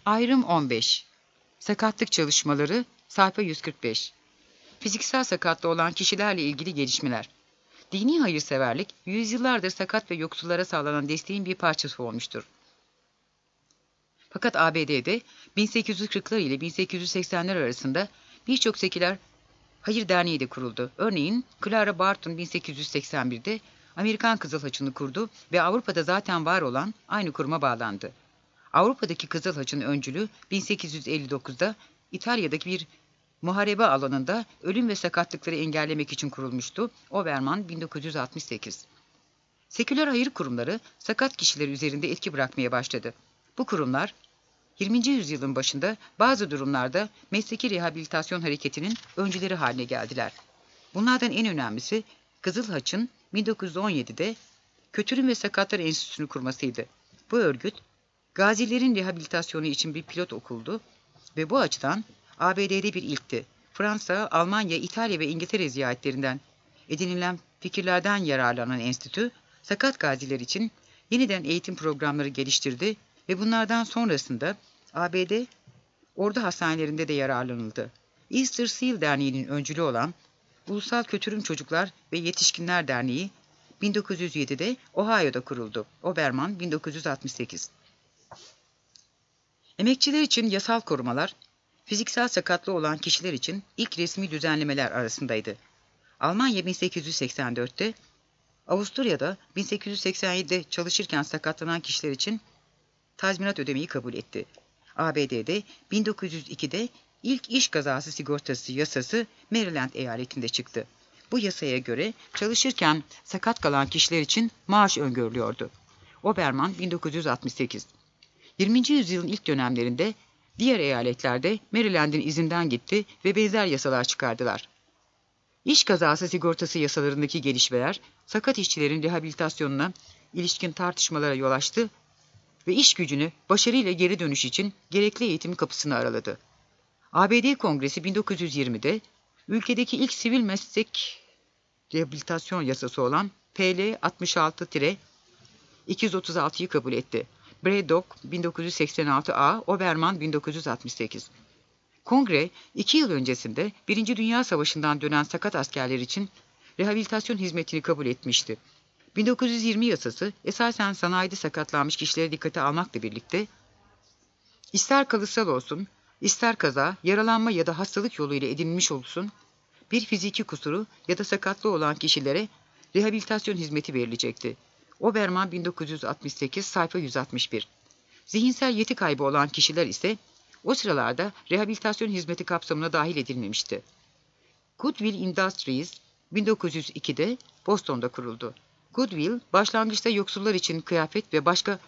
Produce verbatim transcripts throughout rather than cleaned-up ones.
Ayrım on beş. Sakatlık çalışmaları, sayfa yüz kırk beş. Fiziksel sakatlı olan kişilerle ilgili gelişmeler. Dini hayırseverlik, yüzyıllardır sakat ve yoksullara sağlanan desteğin bir parçası olmuştur. Fakat A B D'de bin sekiz yüz kırklar ile bin sekiz yüz seksenler arasında birçok seküler hayır derneği de kuruldu. Örneğin Clara Barton bin sekiz yüz seksen birde Amerikan Kızıl Haçı'nı kurdu ve Avrupa'da zaten var olan aynı kuruma bağlandı. Avrupa'daki Kızıl Haç'ın öncülü bin sekiz yüz elli dokuzda İtalya'daki bir muharebe alanında ölüm ve sakatlıkları engellemek için kurulmuştu. Obermann bin dokuz yüz altmış sekiz. Seküler hayır kurumları sakat kişiler üzerinde etki bırakmaya başladı. Bu kurumlar yirminci yüzyılın başında bazı durumlarda mesleki rehabilitasyon hareketinin öncüleri haline geldiler. Bunlardan en önemlisi Kızıl Haç'ın bin dokuz yüz on yedide Kötürüm ve Sakatlar Enstitüsü'nü kurmasıydı. Bu örgüt, gazilerin rehabilitasyonu için bir pilot okuldu ve bu açıdan A B D'de bir ilkti. Fransa, Almanya, İtalya ve İngiltere ziyaretlerinden edinilen fikirlerden yararlanan enstitü, sakat gaziler için yeniden eğitim programları geliştirdi ve bunlardan sonrasında A B D ordu hastanelerinde de yararlanıldı. Easter Seal Derneği'nin öncülü olan Ulusal Kötürüm Çocuklar ve Yetişkinler Derneği bin dokuz yüz yedide Ohio'da kuruldu. Obermann bin dokuz yüz altmış sekiz. Emekçiler için yasal korumalar, fiziksel sakatlığı olan kişiler için ilk resmi düzenlemeler arasındaydı. Almanya bin sekiz yüz seksen dörtte, Avusturya'da bin sekiz yüz seksen yedide çalışırken sakatlanan kişiler için tazminat ödemeyi kabul etti. A B D'de bin dokuz yüz ikide ilk iş kazası sigortası yasası Maryland eyaletinde çıktı. Bu yasaya göre çalışırken sakat kalan kişiler için maaş öngörülüyordu. Obermann bin dokuz yüz altmış sekiz. yirminci yüzyılın ilk dönemlerinde diğer eyaletlerde Maryland'in izinden gitti ve benzer yasalar çıkardılar. İş kazası sigortası yasalarındaki gelişmeler, sakat işçilerin rehabilitasyonuna ilişkin tartışmalara yol açtı ve iş gücünü başarıyla geri dönüş için gerekli eğitim kapısını araladı. A B D Kongresi bin dokuz yüz yirmide ülkedeki ilk sivil meslek rehabilitasyon yasası olan P L altmış altı iki yüz otuz altıyı kabul etti. Braddock bin dokuz yüz seksen altı A, Obermann bin dokuz yüz altmış sekiz. Kongre, iki yıl öncesinde Birinci Dünya Savaşı'ndan dönen sakat askerler için rehabilitasyon hizmetini kabul etmişti. bin dokuz yüz yirmi yasası esasen sanayide sakatlanmış kişilere dikkate almakla birlikte, ister kalıtsal olsun, ister kaza, yaralanma ya da hastalık yoluyla edinilmiş olsun, bir fiziki kusuru ya da sakatlığı olan kişilere rehabilitasyon hizmeti verilecekti. Obermann bin dokuz yüz altmış sekiz, sayfa yüz altmış bir. Zihinsel yeti kaybı olan kişiler ise o sıralarda rehabilitasyon hizmeti kapsamına dahil edilmemişti. Goodwill Industries bin dokuz yüz ikide Boston'da kuruldu. Goodwill, başlangıçta yoksullar için kıyafet ve başka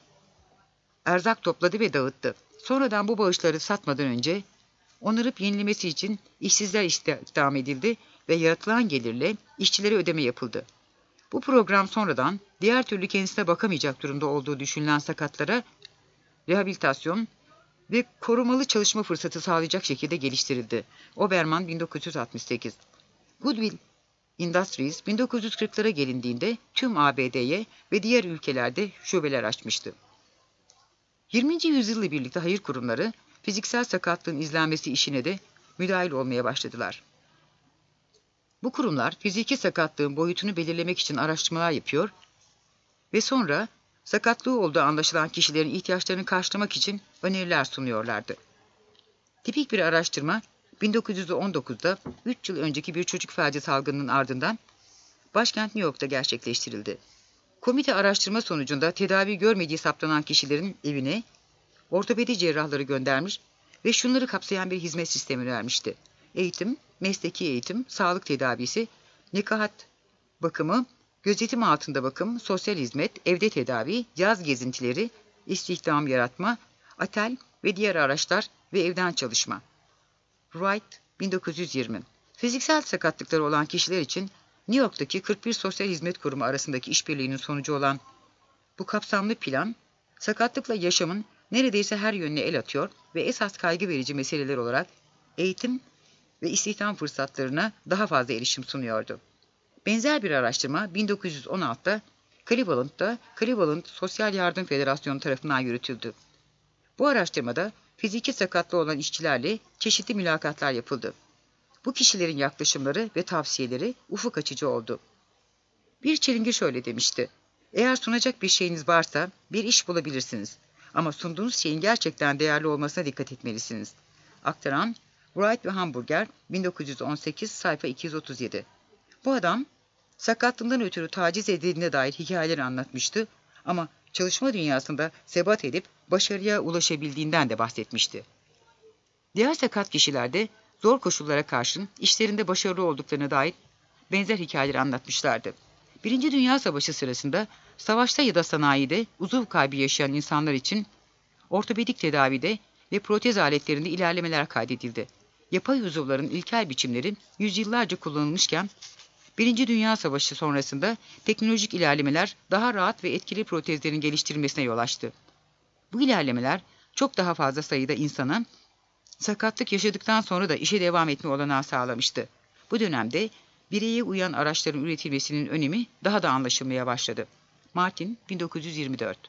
erzak topladı ve dağıttı. Sonradan bu bağışları satmadan önce onarıp yenilemesi için işsizler istihdam edildi ve yaratılan gelirle işçilere ödeme yapıldı. Bu program sonradan diğer türlü kendisine bakamayacak durumda olduğu düşünülen sakatlara rehabilitasyon ve korumalı çalışma fırsatı sağlayacak şekilde geliştirildi. Obermann bin dokuz yüz altmış sekiz. Goodwill Industries bin dokuz yüz kırklara gelindiğinde tüm A B D'ye ve diğer ülkelerde şubeler açmıştı. yirminci yüzyılla birlikte hayır kurumları fiziksel sakatlığın izlenmesi işine de müdahil olmaya başladılar. Bu kurumlar fiziki sakatlığın boyutunu belirlemek için araştırmalar yapıyor ve sonra sakatlığı olduğu anlaşılan kişilerin ihtiyaçlarını karşılamak için öneriler sunuyorlardı. Tipik bir araştırma bin dokuz yüz on dokuzda üç yıl önceki bir çocuk felci salgınının ardından başkent New York'ta gerçekleştirildi. Komite araştırma sonucunda tedavi görmediği saptanan kişilerin evine ortopedi cerrahları göndermiş ve şunları kapsayan bir hizmet sistemi vermişti. Eğitim, mesleki eğitim, sağlık tedavisi, nekahat bakımı, gözetim altında bakım, sosyal hizmet, evde tedavi, yaz gezintileri, istihdam yaratma, atel ve diğer araçlar ve evden çalışma. Wright bin dokuz yüz yirmi. Fiziksel sakatlıkları olan kişiler için New York'taki kırk bir Sosyal Hizmet Kurumu arasındaki işbirliğinin sonucu olan bu kapsamlı plan, sakatlıkla yaşamın neredeyse her yönüne el atıyor ve esas kaygı verici meseleler olarak eğitim ve istihdam fırsatlarına daha fazla erişim sunuyordu. Benzer bir araştırma bin dokuz yüz on altıda Cleveland'da Cleveland Sosyal Yardım Federasyonu tarafından yürütüldü. Bu araştırmada fiziki sakatlığı olan işçilerle çeşitli mülakatlar yapıldı. Bu kişilerin yaklaşımları ve tavsiyeleri ufuk açıcı oldu. Bir çilingir şöyle demişti: "Eğer sunacak bir şeyiniz varsa bir iş bulabilirsiniz. Ama sunduğunuz şeyin gerçekten değerli olmasına dikkat etmelisiniz." Aktaran Wright ve Hamburger, bin dokuz yüz on sekiz, sayfa iki yüz otuz yedi. Bu adam sakatlığından ötürü taciz edildiğine dair hikayeler anlatmıştı ama çalışma dünyasında sebat edip başarıya ulaşabildiğinden de bahsetmişti. Diğer sakat kişiler de zor koşullara karşın işlerinde başarılı olduklarına dair benzer hikayeler anlatmışlardı. Birinci Dünya Savaşı sırasında savaşta ya da sanayide uzuv kaybı yaşayan insanlar için ortopedik tedavide ve protez aletlerinde ilerlemeler kaydedildi. Yapay uzuvların ilkel biçimleri yüzyıllarca kullanılmışken Birinci Dünya Savaşı sonrasında teknolojik ilerlemeler daha rahat ve etkili protezlerin geliştirilmesine yol açtı. Bu ilerlemeler çok daha fazla sayıda insana sakatlık yaşadıktan sonra da işe devam etme olanağı sağlamıştı. Bu dönemde bireye uyan araçların üretilmesinin önemi daha da anlaşılmaya başladı. Martin, bin dokuz yüz yirmi dört.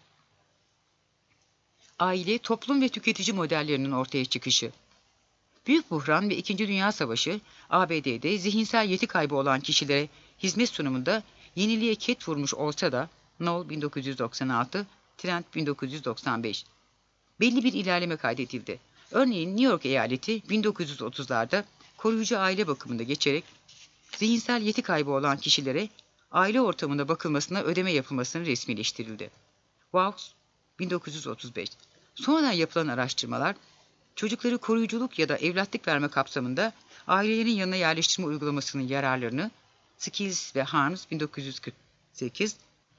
Aile, toplum ve tüketici modellerinin ortaya çıkışı. Büyük Buhran ve İkinci Dünya Savaşı, A B D'de zihinsel yeti kaybı olan kişilere hizmet sunumunda yeniliğe ket vurmuş olsa da, Knoll, bin dokuz yüz doksan altı, Trent, bin dokuz yüz doksan beş, belli bir ilerleme kaydedildi. Örneğin New York eyaleti bin dokuz yüz otuzlarda koruyucu aile bakımında geçerek zihinsel yeti kaybı olan kişilere aile ortamında bakılmasına ödeme yapılmasını resmileştirildi. Vaux, bin dokuz yüz otuz beş. Sonradan yapılan araştırmalar, çocukları koruyuculuk ya da evlatlık verme kapsamında ailelerin yanına yerleştirme uygulamasının yararlarını Skills ve Harms, bin dokuz yüz kırk sekiz,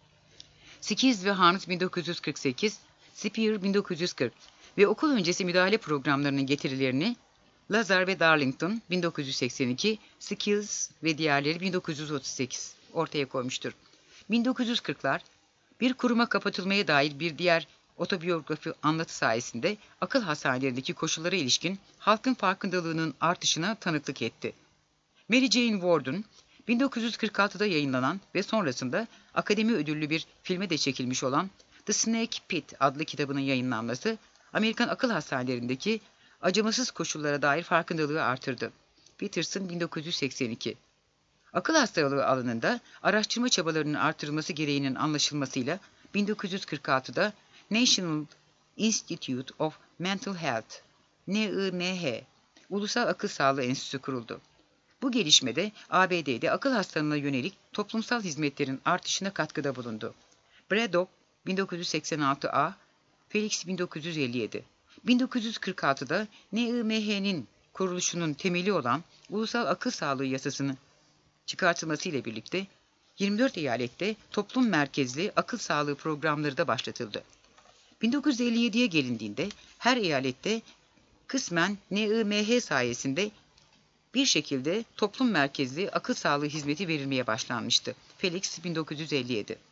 Skills ve Harms, bin dokuz yüz kırk sekiz, Spear, bin dokuz yüz kırk ve okul öncesi müdahale programlarının getirilerini Lazar ve Darlington, bin dokuz yüz seksen iki, Skills ve diğerleri, bin dokuz yüz otuz sekiz ortaya koymuştur. bin dokuz yüz kırklar, bir kuruma kapatılmaya dair bir diğer otobiyografi anlatı sayesinde akıl hastanelerindeki koşullara ilişkin halkın farkındalığının artışına tanıklık etti. Mary Jane Ward'un bin dokuz yüz kırk altıda yayınlanan ve sonrasında Akademi ödüllü bir filme de çekilmiş olan The Snake Pit adlı kitabının yayınlanması, Amerikan akıl hastanelerindeki acımasız koşullara dair farkındalığı artırdı. Peterson, bin dokuz yüz seksen iki. Akıl hastalığı alanında araştırma çabalarının artırılması gereğinin anlaşılmasıyla bin dokuz yüz kırk altıda National Institute of Mental Health, N I M H, Ulusal Akıl Sağlığı Enstitüsü kuruldu. Bu gelişmede A B D'de akıl hastalığına yönelik toplumsal hizmetlerin artışına katkıda bulundu. Braddock, bin dokuz yüz seksen altı A, Felix, bin dokuz yüz elli yedi. bin dokuz yüz kırk altıda N I M H'nin kuruluşunun temeli olan Ulusal Akıl Sağlığı Yasası'nın çıkartılmasıyla birlikte yirmi dört eyalette toplum merkezli akıl sağlığı programları da başlatıldı. bin dokuz yüz elli yediye gelindiğinde her eyalette kısmen N I M H sayesinde bir şekilde toplum merkezli akıl sağlığı hizmeti verilmeye başlanmıştı. Felix, bin dokuz yüz elli yedi.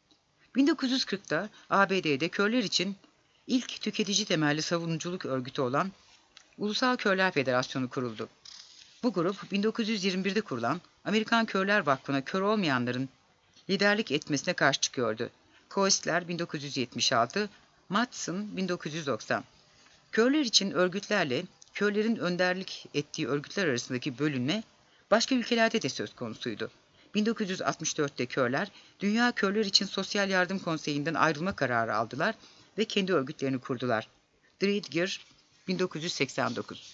bin dokuz yüz kırkta A B D'de körler için ilk tüketici temelli savunuculuk örgütü olan Ulusal Körler Federasyonu kuruldu. Bu grup bin dokuz yüz yirmi birde kurulan Amerikan Körler Vakfı'na kör olmayanların liderlik etmesine karşı çıkıyordu. Koestler, bin dokuz yüz yetmiş altı, Matson, bin dokuz yüz doksan. Körler için örgütlerle körlerin önderlik ettiği örgütler arasındaki bölünme başka ülkelerde de söz konusuydu. bin dokuz yüz altmış dörtte körler, Dünya Körler için Sosyal Yardım Konseyi'nden ayrılma kararı aldılar ve kendi örgütlerini kurdular. Dreidger, bin dokuz yüz seksen dokuz.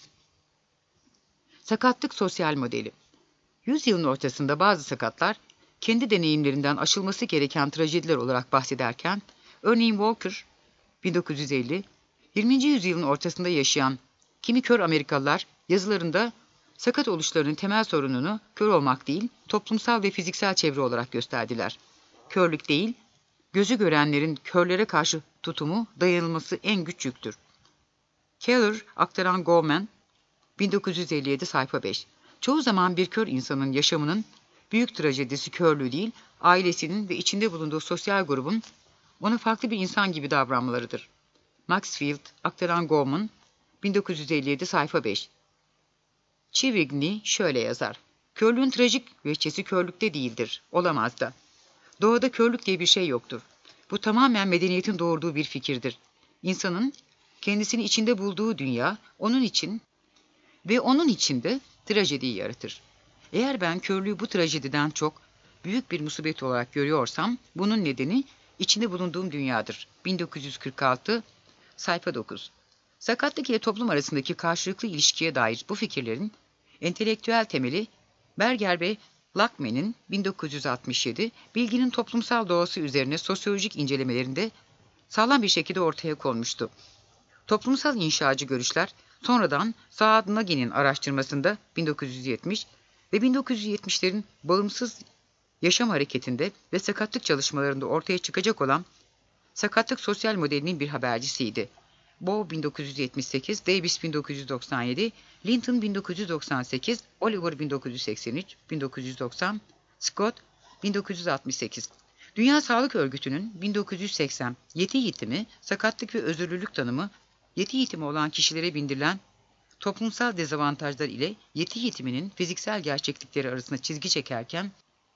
Sakatlık sosyal modeli. Yüzyılın ortasında bazı sakatlar, kendi deneyimlerinden aşılması gereken trajediler olarak bahsederken, örneğin Walker, bin dokuz yüz elli, yirminci yüzyılın ortasında yaşayan kimi kör Amerikalılar yazılarında sakat oluşlarının temel sorununu kör olmak değil, toplumsal ve fiziksel çevre olarak gösterdiler. Körlük değil, gözü görenlerin körlere karşı tutumu dayanılması en güç yüktür. Keller, aktaran Gorman, bin dokuz yüz elli yedi, sayfa beş. Çoğu zaman bir kör insanın yaşamının büyük trajedisi körlüğü değil, ailesinin ve içinde bulunduğu sosyal grubun ona farklı bir insan gibi davranmalarıdır. Maxfield, aktaran Gorman, bin dokuz yüz elli yedi, sayfa beş. Chivigny şöyle yazar: körlüğün trajik veçesi körlükte değildir, olamaz da. Doğada körlük diye bir şey yoktur. Bu tamamen medeniyetin doğurduğu bir fikirdir. İnsanın kendisini içinde bulduğu dünya onun için ve onun içinde trajediyi yaratır. Eğer ben körlüğü bu trajediden çok büyük bir musibet olarak görüyorsam bunun nedeni içinde bulunduğum dünyadır. bin dokuz yüz kırk altı sayfa dokuz. Sakatlık ile toplum arasındaki karşılıklı ilişkiye dair bu fikirlerin entelektüel temeli Berger ve Lachmann'in bin dokuz yüz altmış yedi bilginin toplumsal doğası üzerine sosyolojik incelemelerinde sağlam bir şekilde ortaya konmuştu. Toplumsal inşacı görüşler sonradan Saad Nagi'nin araştırmasında bin dokuz yüz yetmiş ve bin dokuz yüz yetmişlerin bağımsız yaşam hareketinde ve sakatlık çalışmalarında ortaya çıkacak olan sakatlık sosyal modelinin bir habercisiydi. Bow bin dokuz yüz yetmiş sekiz, Davis bin dokuz yüz doksan yedi, Linton bin dokuz yüz doksan sekiz, Oliver bin dokuz yüz seksen üç, bin dokuz yüz doksan, Scott bin dokuz yüz altmış sekiz. Dünya Sağlık Örgütü'nün bin dokuz yüz seksen yeti yitimi, sakatlık ve özürlülük tanımı, yeti yitimi olan kişilere bindirilen toplumsal dezavantajlar ile yeti yitiminin fiziksel gerçeklikleri arasında çizgi çekerken,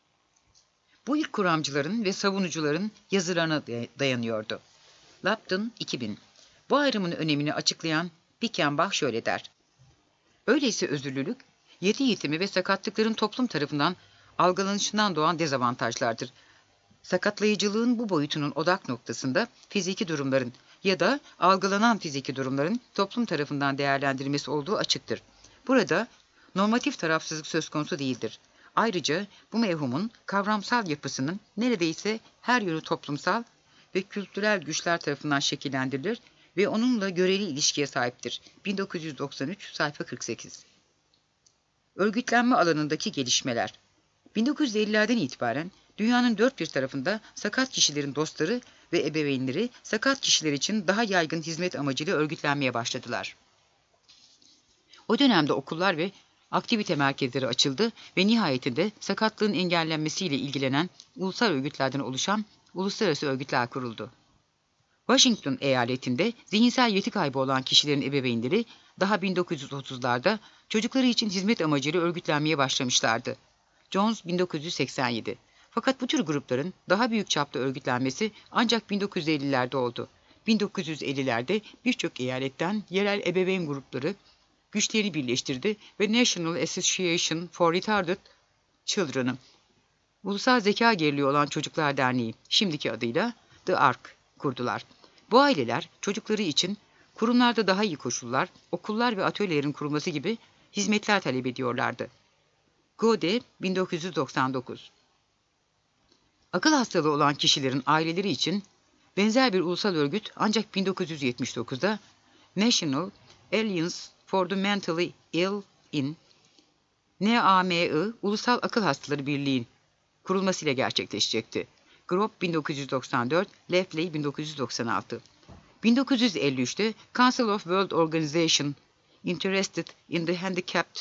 bu ilk kuramcıların ve savunucuların yazılarına dayanıyordu. Lupton iki bin. Bu ayrımın önemini açıklayan Bickenbach şöyle der. Öyleyse özürlülük, yeti yitimi ve sakatlıkların toplum tarafından algılanışından doğan dezavantajlardır. Sakatlayıcılığın bu boyutunun odak noktasında fiziki durumların ya da algılanan fiziki durumların toplum tarafından değerlendirilmesi olduğu açıktır. Burada normatif tarafsızlık söz konusu değildir. Ayrıca bu mevhumun kavramsal yapısının neredeyse her yönü toplumsal ve kültürel güçler tarafından şekillendirilir ve onunla göreli ilişkiye sahiptir. bin dokuz yüz doksan üç sayfa kırk sekiz. Örgütlenme alanındaki gelişmeler. bin dokuz yüz ellilerden itibaren dünyanın dört bir tarafında sakat kişilerin dostları ve ebeveynleri sakat kişiler için daha yaygın hizmet amacıyla örgütlenmeye başladılar. O dönemde okullar ve aktivite merkezleri açıldı ve nihayetinde sakatlığın engellenmesiyle ilgilenen ulusal örgütlerden oluşan uluslararası örgütler kuruldu. Washington eyaletinde zihinsel yeti kaybı olan kişilerin ebeveynleri daha bin dokuz yüz otuzlarda çocukları için hizmet amacıyla örgütlenmeye başlamışlardı. Jones bin dokuz yüz seksen yedi. Fakat bu tür grupların daha büyük çapta örgütlenmesi ancak bin dokuz yüz ellilerde oldu. bin dokuz yüz ellilerde birçok eyaletten yerel ebeveyn grupları güçlerini birleştirdi ve National Association for Retarded Children'ı, Ulusal Zeka Geriliği olan Çocuklar Derneği, şimdiki adıyla The Ark, kurdular. Bu aileler çocukları için kurumlarda daha iyi koşullar, okullar ve atölyelerin kurulması gibi hizmetler talep ediyorlardı. Gode bin dokuz yüz doksan dokuz. Akıl hastalığı olan kişilerin aileleri için benzer bir ulusal örgüt ancak bin dokuz yüz yetmiş dokuzda National Alliance for the Mentally Ill in N A M I Ulusal Akıl Hastaları Birliği kurulmasıyla gerçekleşecekti. Grob bin dokuz yüz doksan dört, Lefley bin dokuz yüz doksan altı. bin dokuz yüz elli üçte Council of World Organization Interested in the Handicapped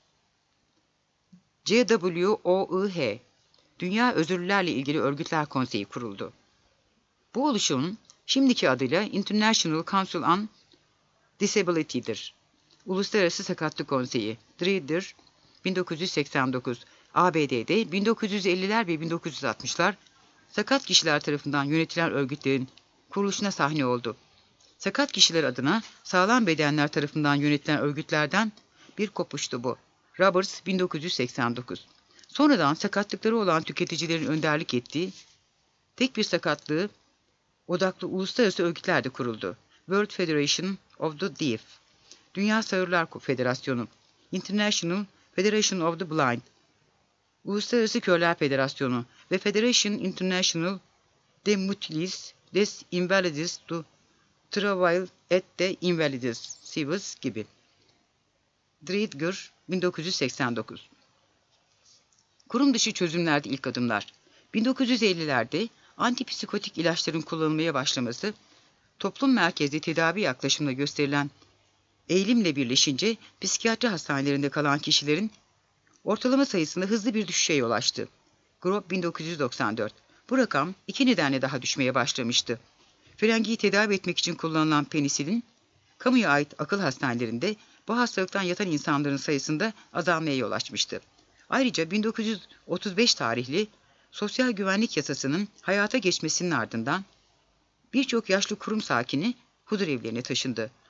C W O I H Dünya Özürlülerle ilgili Örgütler Konseyi kuruldu. Bu oluşumun şimdiki adıyla International Council on Disability'dir. Uluslararası Sakatlık Konseyi, Dreeder, bin dokuz yüz seksen dokuz. A B D'de bin dokuz yüz elliler ve bin dokuz yüz altmışlar sakat kişiler tarafından yönetilen örgütlerin kuruluşuna sahne oldu. Sakat kişiler adına sağlam bedenler tarafından yönetilen örgütlerden bir kopuştu bu. Roberts bin dokuz yüz seksen dokuz. Sonradan sakatlıkları olan tüketicilerin önderlik ettiği tek bir sakatlığı odaklı uluslararası örgütler de kuruldu. World Federation of the Deaf, Dünya Sağırlar Federasyonu, International Federation of the Blind, Uluslararası Körler Federasyonu ve Federation International des Mutilis des Invalides du Travail et des Invalides Civis gibi. Dreedger bin dokuz yüz seksen dokuz. Kurum dışı çözümlerde ilk adımlar. bin dokuz yüz ellilerde antipsikotik ilaçların kullanılmaya başlaması, toplum merkezli tedavi yaklaşımına gösterilen eğilimle birleşince psikiyatri hastanelerinde kalan kişilerin ortalama sayısında hızlı bir düşüşe yol açtı. Grob bin dokuz yüz doksan dört. Bu rakam iki nedenle daha düşmeye başlamıştı. Frengiyi tedavi etmek için kullanılan penisilin, kamuya ait akıl hastanelerinde bu hastalıktan yatan insanların sayısında azalmaya yol açmıştı. Ayrıca bin dokuz yüz otuz beş tarihli Sosyal Güvenlik Yasası'nın hayata geçmesinin ardından birçok yaşlı kurum sakini huzur evlerine taşındı.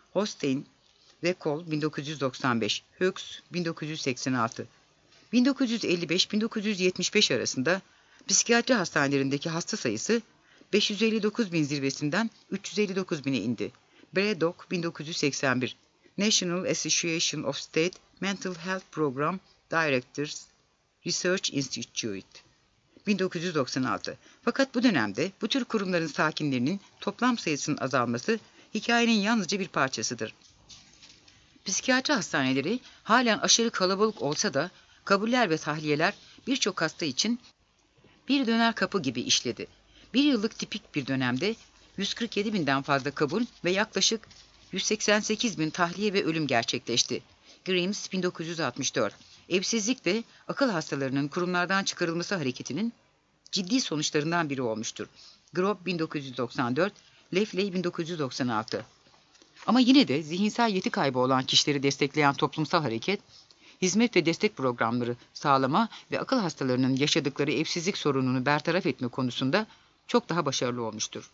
Holstein ve Cole bin dokuz yüz doksan beş, Hughes bin dokuz yüz seksen altı. bin dokuz yüz elli beş bin dokuz yüz yetmiş beş arasında psikiyatri hastanelerindeki hasta sayısı beş yüz elli dokuz bin zirvesinden üç yüz elli dokuz bine indi. Braddock bin dokuz yüz seksen bir, National Association of State Mental Health Program Directors Research Institute bin dokuz yüz doksan altı. Fakat bu dönemde bu tür kurumların sakinlerinin toplam sayısının azalması hikayenin yalnızca bir parçasıdır. Psikiyatri hastaneleri halen aşırı kalabalık olsa da kabuller ve tahliyeler birçok hasta için bir döner kapı gibi işledi. Bir yıllık tipik bir dönemde yüz kırk yedi binden fazla kabul ve yaklaşık yüz seksen sekiz bin tahliye ve ölüm gerçekleşti. Grimes bin dokuz yüz altmış dört. Evsizlik de akıl hastalarının kurumlardan çıkarılması hareketinin ciddi sonuçlarından biri olmuştur. Grob bin dokuz yüz doksan dört, Lefley bin dokuz yüz doksan altı. Ama yine de zihinsel yeti kaybı olan kişileri destekleyen toplumsal hareket, hizmet ve destek programları sağlama ve akıl hastalarının yaşadıkları evsizlik sorununu bertaraf etme konusunda çok daha başarılı olmuştur.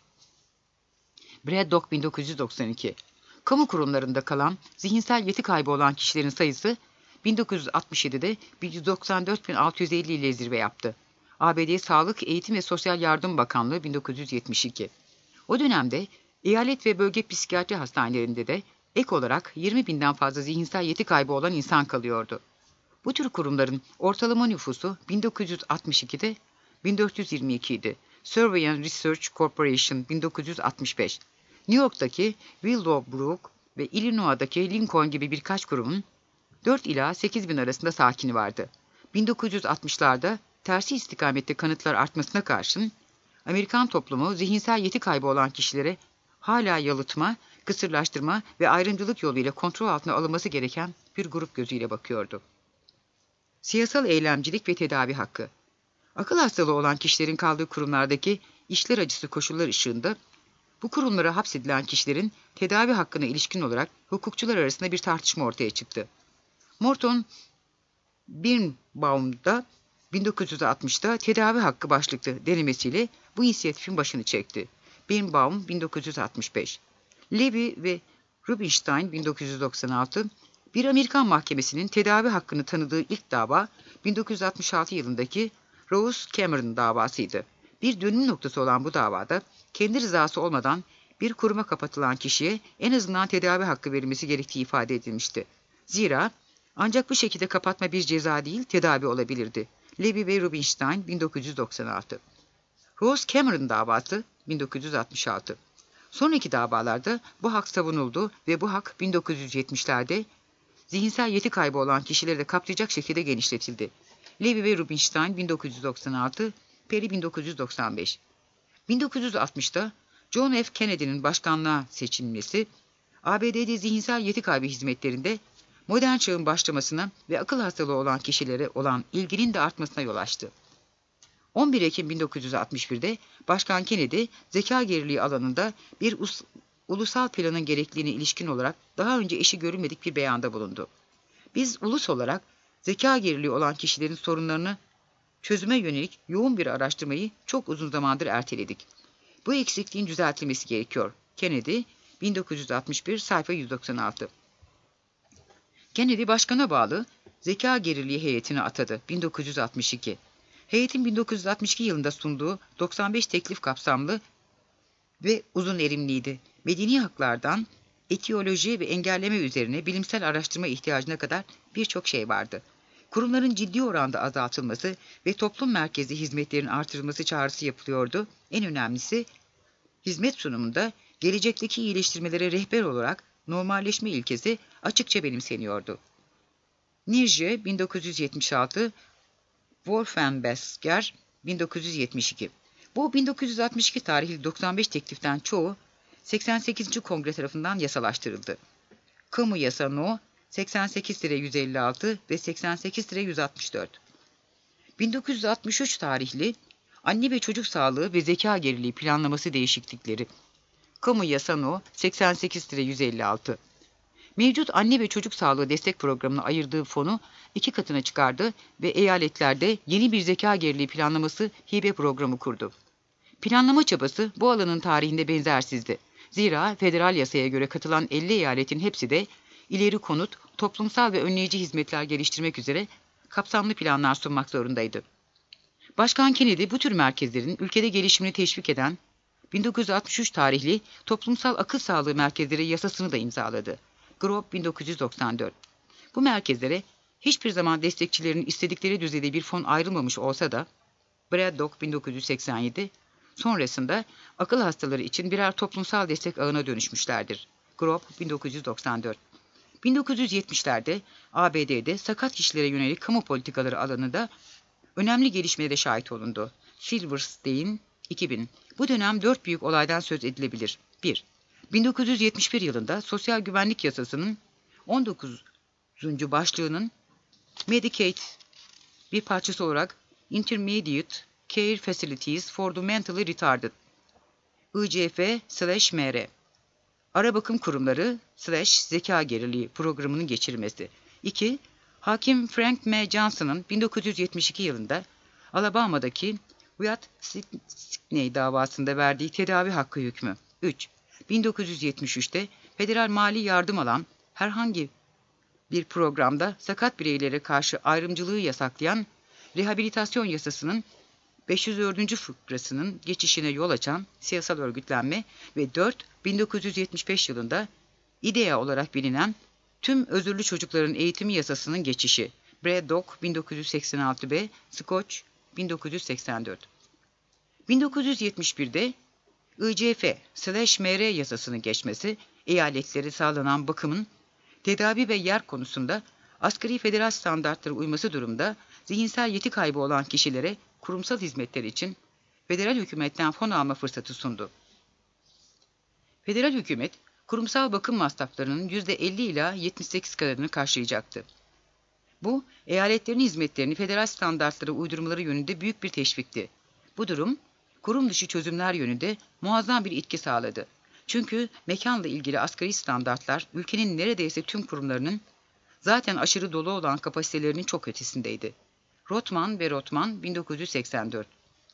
Braddock bin dokuz yüz doksan iki. Kamu kurumlarında kalan zihinsel yeti kaybı olan kişilerin sayısı bin dokuz yüz altmış yedide yüz doksan dört bin altı yüz elli ile zirve yaptı. A B D Sağlık, Eğitim ve Sosyal Yardım Bakanlığı bin dokuz yüz yetmiş iki. O dönemde eyalet ve bölge psikiyatri hastanelerinde de ek olarak yirmi binden fazla zihinsel yeti kaybı olan insan kalıyordu. Bu tür kurumların ortalama nüfusu bin dokuz yüz altmış ikide bin dört yüz yirmi iki idi. Survey and Research Corporation bin dokuz yüz altmış beş. New York'taki Willowbrook ve Illinois'daki Lincoln gibi birkaç kurumun dört ila sekiz bin arasında sakini vardı. bin dokuz yüz altmışlarda tersi istikamette kanıtlar artmasına karşın Amerikan toplumu zihinsel yeti kaybı olan kişilere hala yalıtma, kısırlaştırma ve ayrımcılık yoluyla kontrol altına alınması gereken bir grup gözüyle bakıyordu. Siyasal eylemcilik ve tedavi hakkı. Akıl hastalığı olan kişilerin kaldığı kurumlardaki işler acısı koşullar ışığında bu kurumlara hapsedilen kişilerin tedavi hakkına ilişkin olarak hukukçular arasında bir tartışma ortaya çıktı. Morton Birnbaum'da bin dokuz yüz altmışta tedavi hakkı başlıklı denemesiyle bu inisiyatifin başını çekti. Birnbaum bin dokuz yüz altmış beş. Levy ve Rubinstein bin dokuz yüz doksan altı. Bir Amerikan mahkemesinin tedavi hakkını tanıdığı ilk dava bin dokuz yüz altmış altı yılındaki Rose Cameron davasıydı. Bir dönüm noktası olan bu davada kendi rızası olmadan bir kuruma kapatılan kişiye en azından tedavi hakkı verilmesi gerektiği ifade edilmişti. Zira ancak bu şekilde kapatma bir ceza değil, tedavi olabilirdi. Levy ve Rubinstein bin dokuz yüz doksan altı. Rose Cameron davası bin dokuz yüz altmış altı. Sonraki davalarda bu hak savunuldu ve bu hak bin dokuz yüz yetmişlerde zihinsel yeti kaybı olan kişileri de kapsayacak şekilde genişletildi. Levy ve Rubinstein bin dokuz yüz doksan altı, Perry bin dokuz yüz doksan beş. bin dokuz yüz altmışta John F. Kennedy'nin başkanlığa seçilmesi, A B D'de zihinsel yeti kaybı hizmetlerinde modern çağın başlamasına ve akıl hastalığı olan kişilere olan ilginin de artmasına yol açtı. on bir Ekim bin dokuz yüz altmış birde Başkan Kennedy, zeka geriliği alanında bir us- ulusal planın gerekliliğine ilişkin olarak daha önce eşi görülmedik bir beyanda bulundu. Biz ulus olarak zeka geriliği olan kişilerin sorunlarını çözüme yönelik yoğun bir araştırmayı çok uzun zamandır erteledik. Bu eksikliğin düzeltilmesi gerekiyor. Kennedy, bin dokuz yüz altmış bir, sayfa yüz doksan altı. Kennedy başkana bağlı zeka geriliği heyetini atadı. bin dokuz yüz altmış iki. Heyetin bin dokuz yüz altmış iki yılında sunduğu doksan beş teklif kapsamlı ve uzun erimliydi. Medeni haklardan etiyoloji ve engelleme üzerine bilimsel araştırma ihtiyacına kadar birçok şey vardı. Kurumların ciddi oranda azaltılması ve toplum merkezli hizmetlerin artırılması çağrısı yapılıyordu. En önemlisi, hizmet sunumunda gelecekteki iyileştirmelere rehber olarak normalleşme ilkesi açıkça benimseniyordu. Nirce bin dokuz yüz yetmiş altı, Wolfenbesker bin dokuz yüz yetmiş iki. Bu bin dokuz yüz altmış iki tarihli doksan beş tekliften çoğu seksen sekizinci Kongre tarafından yasalaştırıldı. Kamu Yasa No. seksen sekiz yüz elli altı ve seksen sekiz yüz altmış dört. bin dokuz yüz altmış üç tarihli Anne ve Çocuk Sağlığı ve Zeka Geriliği Planlaması Değişiklikleri. Kamu Yasa No. seksen sekiz yüz elli altı. Mevcut anne ve çocuk sağlığı destek programına ayırdığı fonu iki katına çıkardı ve eyaletlerde yeni bir zeka geriliği planlaması hibe programı kurdu. Planlama çabası bu alanın tarihinde benzersizdi. Zira federal yasaya göre katılan elli eyaletin hepsi de ileri konut, toplumsal ve önleyici hizmetler geliştirmek üzere kapsamlı planlar sunmak zorundaydı. Başkan Kennedy bu tür merkezlerin ülkede gelişimini teşvik eden bin dokuz yüz altmış üç tarihli Toplumsal Akıl Sağlığı Merkezleri yasasını da imzaladı. Grove bin dokuz yüz doksan dört. Bu merkezlere hiçbir zaman destekçilerin istedikleri düzeyde bir fon ayrılmamış olsa da Braddock bin dokuz yüz seksen yedi sonrasında akıl hastaları için birer toplumsal destek ağına dönüşmüşlerdir. Grove bin dokuz yüz doksan dört. bin dokuz yüz yetmişlerde A B D'de sakat kişilere yönelik kamu politikaları alanında önemli gelişmelere şahit olundu. Silverstein iki bin. Bu dönem dört büyük olaydan söz edilebilir. bir. bin dokuz yüz yetmiş bir yılında Sosyal Güvenlik Yasası'nın on dokuzuncu başlığının Medicaid bir parçası olarak Intermediate Care Facilities for the Mentally Retarded I C F slash M R Ara Bakım Kurumları slash Zeka Geriliği programının geçirilmesi. iki. Hakim Frank M. Johnson'ın bin dokuz yüz yetmiş iki yılında Alabama'daki Wyatt Stickney davasında verdiği tedavi hakkı hükmü. üç. bin dokuz yüz yetmiş üçte federal mali yardım alan herhangi bir programda sakat bireylere karşı ayrımcılığı yasaklayan rehabilitasyon yasasının beş yüz dördüncü fıkrasının geçişine yol açan siyasal örgütlenme ve dört. bin dokuz yüz yetmiş beş yılında İDEA olarak bilinen Tüm Özürlü Çocukların Eğitimi Yasası'nın geçişi. Braddock bin dokuz yüz seksen altı B, Scotch bin dokuz yüz seksen dört. bin dokuz yüz yetmiş birde I C F slash M R yasasının geçmesi, eyaletlere sağlanan bakımın tedavi ve yer konusunda asgari federal standartlara uyması durumda zihinsel yeti kaybı olan kişilere kurumsal hizmetler için federal hükümetten fon alma fırsatı sundu. Federal hükümet, kurumsal bakım masraflarının yüzde elli ila yetmiş sekiz kadarını karşılayacaktı. Bu, eyaletlerin hizmetlerini federal standartlara uydurmaları yönünde büyük bir teşvikti. Bu durum, kurum dışı çözümler yönünde muazzam bir etki sağladı. Çünkü mekanla ilgili asgari standartlar ülkenin neredeyse tüm kurumlarının zaten aşırı dolu olan kapasitelerinin çok ötesindeydi. Rotman ve Rotman bin dokuz yüz seksen dört.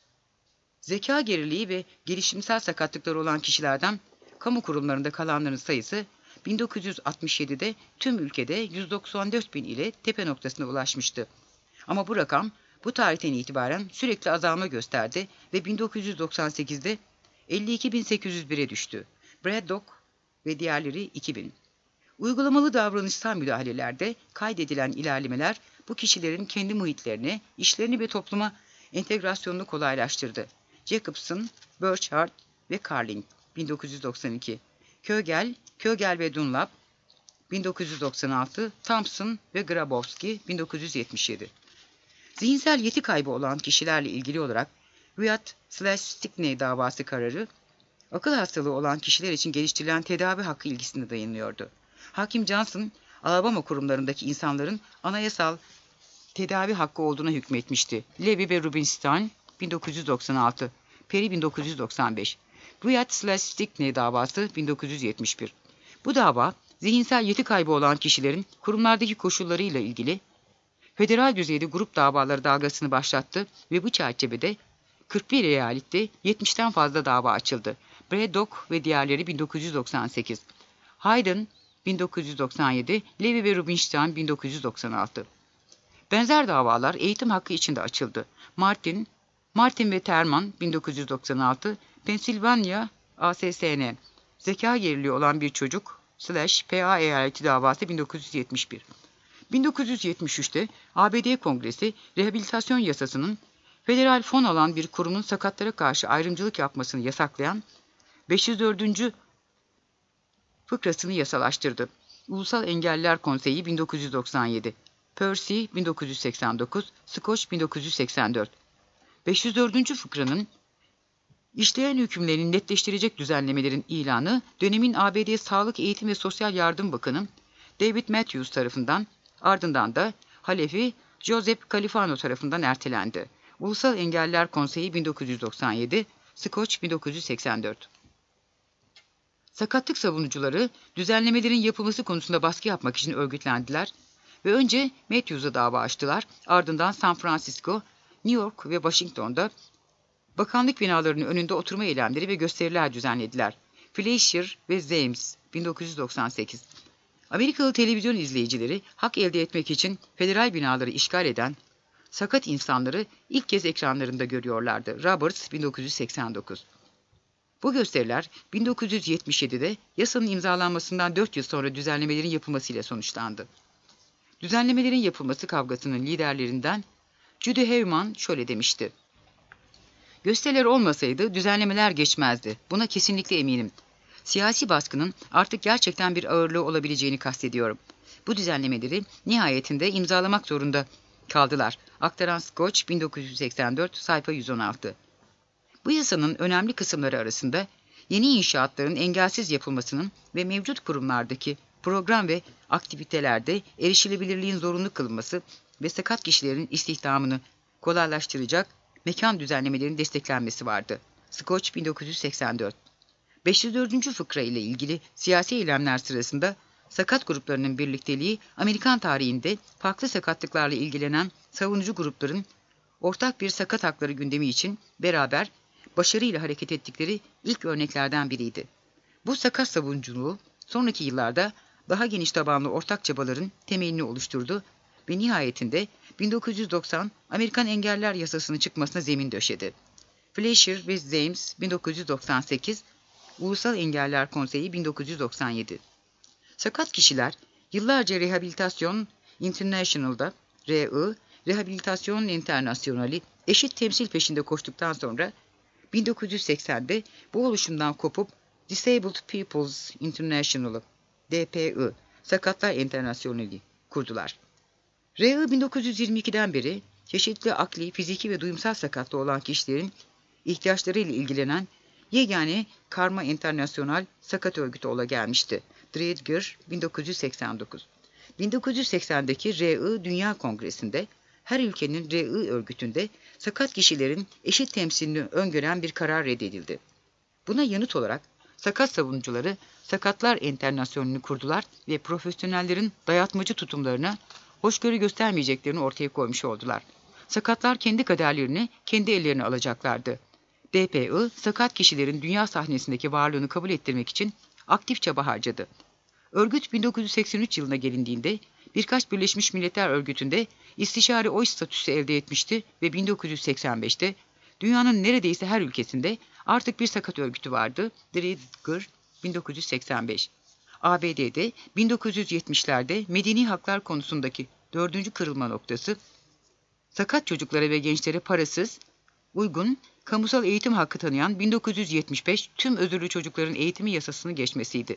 Zeka geriliği ve gelişimsel sakatlıkları olan kişilerden kamu kurumlarında kalanların sayısı bin dokuz yüz altmış yedide tüm ülkede yüz doksan dört bin ile tepe noktasına ulaşmıştı. Ama bu rakam bu tarihten itibaren sürekli azalma gösterdi ve bin dokuz yüz doksan sekizde elli iki bin sekiz yüz bire düştü. Braddock ve diğerleri iki bin. Uygulamalı davranışsal müdahalelerde kaydedilen ilerlemeler bu kişilerin kendi muhitlerini, işlerini ve topluma entegrasyonunu kolaylaştırdı. Jacobson, Burchard ve Carling bin dokuz yüz doksan iki, Kögel, Kögel ve Dunlap bin dokuz yüz doksan altı, Thompson ve Grabowski bin dokuz yüz yetmiş yedi. Zihinsel yeti kaybı olan kişilerle ilgili olarak Wyatt slash Stickney davası kararı, akıl hastalığı olan kişiler için geliştirilen tedavi hakkı ilgisine dayanıyordu. Hakim Johnson, Alabama kurumlarındaki insanların anayasal tedavi hakkı olduğuna hükmetmişti. Levy ve Rubinstein bin dokuz yüz doksan altı, Perry bin dokuz yüz doksan beş. Wyatt slash Stickney davası bin dokuz yüz yetmiş bir. Bu dava, zihinsel yeti kaybı olan kişilerin kurumlardaki koşullarıyla ilgili federal düzeyde grup davaları dalgasını başlattı ve bu çerçevede kırk bir eyalette yetmişten fazla dava açıldı. Braddock ve diğerleri bin dokuz yüz doksan sekiz. Hayden bin dokuz yüz doksan yedi, Levy ve Rubinstein bin dokuz yüz doksan altı. Benzer davalar eğitim hakkı için de açıldı. Martin, Martin ve Terman bin dokuz yüz doksan altı, Pensilvanya A S S N, zeka geriliği olan bir çocuk slash P A eyaleti davası bin dokuz yüz yetmiş bir. bin dokuz yüz yetmiş üçte A B D Kongresi rehabilitasyon yasasının federal fon alan bir kurumun sakatlara karşı ayrımcılık yapmasını yasaklayan beş yüz dördüncü fıkrasını yasalaştırdı. Ulusal Engelliler Konseyi bin dokuz yüz doksan yedi, Percy bin dokuz yüz seksen dokuz, Scotch bin dokuz yüz seksen dört. beş yüz dördüncü fıkranın işleyen hükümlerini netleştirecek düzenlemelerin ilanı dönemin A B D Sağlık, Eğitim ve Sosyal Yardım Bakanı David Matthews tarafından, ardından da halefi Joseph Califano tarafından ertelendi. Ulusal Engelliler Konseyi bin dokuz yüz doksan yedi, Scotch bin dokuz yüz seksen dört. Sakatlık savunucuları düzenlemelerin yapılması konusunda baskı yapmak için örgütlendiler ve önce Matthews'a dava açtılar, ardından San Francisco, New York ve Washington'da bakanlık binalarının önünde oturma eylemleri ve gösteriler düzenlediler. Fleischer ve James bin dokuz yüz doksan sekiz. Amerikalı televizyon izleyicileri hak elde etmek için federal binaları işgal eden sakat insanları ilk kez ekranlarında görüyorlardı. Roberts bin dokuz yüz seksen dokuz. Bu gösteriler bin dokuz yüz yetmiş yedide yasanın imzalanmasından dört yıl sonra düzenlemelerin yapılmasıyla sonuçlandı. Düzenlemelerin yapılması kavgasının liderlerinden Judy Heumann şöyle demişti: "Gösteriler olmasaydı düzenlemeler geçmezdi. Buna kesinlikle eminim. Siyasi baskının artık gerçekten bir ağırlığı olabileceğini kastediyorum. Bu düzenlemeleri nihayetinde imzalamak zorunda kaldılar." Aktaran Scotch bin dokuz yüz seksen dört sayfa yüz on altı. Bu yasanın önemli kısımları arasında yeni inşaatların engelsiz yapılmasının ve mevcut kurumlardaki program ve aktivitelerde erişilebilirliğin zorunlu kılınması ve sakat kişilerin istihdamını kolaylaştıracak mekan düzenlemelerin desteklenmesi vardı. Scotch bin dokuz yüz seksen dört. beş yüz dördüncü fıkra ile ilgili siyasi eylemler sırasında sakat gruplarının birlikteliği, Amerikan tarihinde farklı sakatlıklarla ilgilenen savunucu grupların ortak bir sakat hakları gündemi için beraber başarıyla hareket ettikleri ilk örneklerden biriydi. Bu sakat savunuculuğu sonraki yıllarda daha geniş tabanlı ortak çabaların temelini oluşturdu ve nihayetinde bin dokuz yüz doksan Amerikan Engeller Yasası'nın çıkmasına zemin döşedi. Fleischer ve James bin dokuz yüz doksan sekiz, Ulusal Engeller Konseyi bin dokuz yüz doksan yedi. Sakat kişiler yıllarca Rehabilitasyon International'da R I, Rehabilitasyon Internasyonali eşit temsil peşinde koştuktan sonra bin dokuz yüz seksende bu oluşumdan kopup Disabled People's International'ı D P I, Sakatlar Internasyonali kurdular. R I bin dokuz yüz yirmi ikiden beri çeşitli akli, fiziki ve duyumsal sakatlığı olan kişilerin ihtiyaçlarıyla ilgilenen yegane karma internasyonal sakat örgütü ola gelmişti. Dreedger bin dokuz yüz seksen dokuz. bin dokuz yüz seksendeki R I Dünya Kongresi'nde her ülkenin R I örgütünde sakat kişilerin eşit temsilini öngören bir karar reddedildi. Buna yanıt olarak sakat savunucuları Sakatlar Enternasyonunu kurdular ve profesyonellerin dayatmacı tutumlarına hoşgörü göstermeyeceklerini ortaya koymuş oldular. Sakatlar kendi kaderlerini kendi ellerine alacaklardı. D P I, sakat kişilerin dünya sahnesindeki varlığını kabul ettirmek için aktif çaba harcadı. Örgüt bin dokuz yüz seksen üç yılına gelindiğinde birkaç Birleşmiş Milletler Örgütü'nde istişare oy statüsü elde etmişti ve bin dokuz yüz seksen beşte dünyanın neredeyse her ülkesinde artık bir sakat örgütü vardı. Dreedger bin dokuz yüz seksen beş. A B D'de bin dokuz yüz yetmişlerde medeni haklar konusundaki dördüncü kırılma noktası, sakat çocuklara ve gençlere parasız, uygun, kamusal eğitim hakkı tanıyan bin dokuz yüz yetmiş beş tüm özürlü çocukların eğitimi yasasını geçmesiydi.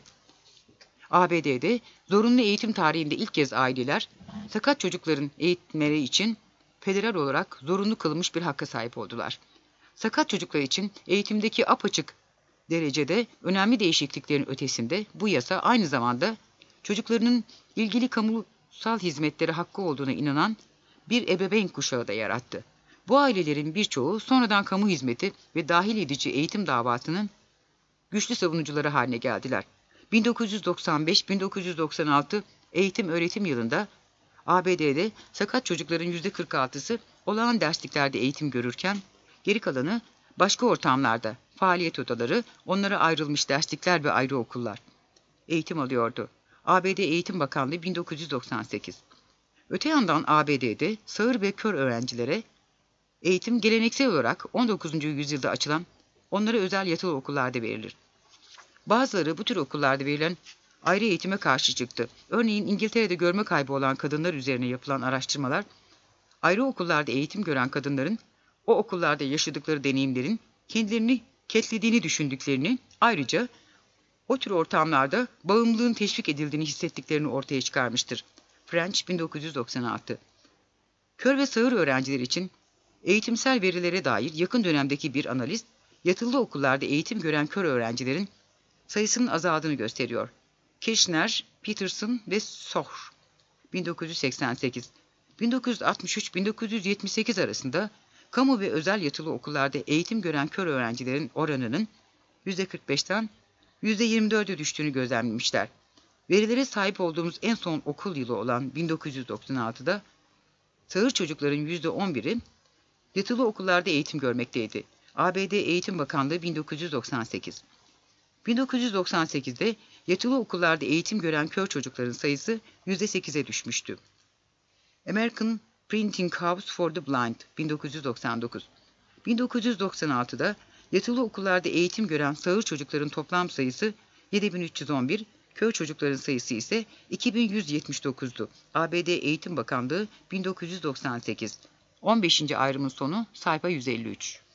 A B D'de zorunlu eğitim tarihinde ilk kez aileler, sakat çocukların eğitimleri için federal olarak zorunlu kılınmış bir hakka sahip oldular. Sakat çocuklar için eğitimdeki apaçık derecede önemli değişikliklerin ötesinde bu yasa aynı zamanda çocuklarının ilgili kamusal hizmetlere hakkı olduğuna inanan bir ebeveyn kuşağı da yarattı. Bu ailelerin birçoğu sonradan kamu hizmeti ve dahil edici eğitim davasının güçlü savunucuları haline geldiler. bin dokuz yüz doksan beş bin dokuz yüz doksan altı eğitim öğretim yılında A B D'de sakat çocukların yüzde kırk altısı olağan dersliklerde eğitim görürken geri kalanı başka ortamlarda, faaliyet odaları, onlara ayrılmış derslikler ve ayrı okullar eğitim alıyordu. A B D Eğitim Bakanlığı bin dokuz yüz doksan sekiz. Öte yandan A B D'de sağır ve kör öğrencilere eğitim geleneksel olarak on dokuzuncu yüzyılda açılan onlara özel yatılı okullarda verilir. Bazıları bu tür okullarda verilen ayrı eğitime karşı çıktı. Örneğin İngiltere'de görme kaybı olan kadınlar üzerine yapılan araştırmalar, ayrı okullarda eğitim gören kadınların o okullarda yaşadıkları deneyimlerin kendilerini ketlediğini düşündüklerini, ayrıca o tür ortamlarda bağımlılığın teşvik edildiğini hissettiklerini ortaya çıkarmıştır. French bin dokuz yüz doksan altı. Kör ve sağır öğrenciler için eğitimsel verilere dair yakın dönemdeki bir analiz, yatılı okullarda eğitim gören kör öğrencilerin sayısının azaldığını gösteriyor. Kirchner, Peterson ve Sohr bin dokuz yüz seksen sekiz. bin dokuz yüz altmış üç bin dokuz yüz yetmiş sekiz arasında kamu ve özel yatılı okullarda eğitim gören kör öğrencilerin oranının yüzde kırk beşten yüzde yirmi dörde düştüğünü gözlemlemişler. Verilere sahip olduğumuz en son okul yılı olan bin dokuz yüz doksan altıda sağır çocukların yüzde on biri yatılı okullarda eğitim görmekteydi. A B D Eğitim Bakanlığı bin dokuz yüz doksan sekiz. bin dokuz yüz doksan sekizde yatılı okullarda eğitim gören kör çocukların sayısı yüzde sekize düşmüştü. American Printing House for the Blind bin dokuz yüz doksan dokuz. bin dokuz yüz doksan altıda yatılı okullarda eğitim gören sağır çocukların toplam sayısı yedi bin üç yüz on bir, kör çocukların sayısı ise iki bin yüz yetmiş dokuzdu. A B D Eğitim Bakanlığı bin dokuz yüz doksan sekiz. on beşinci ayrımın sonu sayfa yüz elli üç.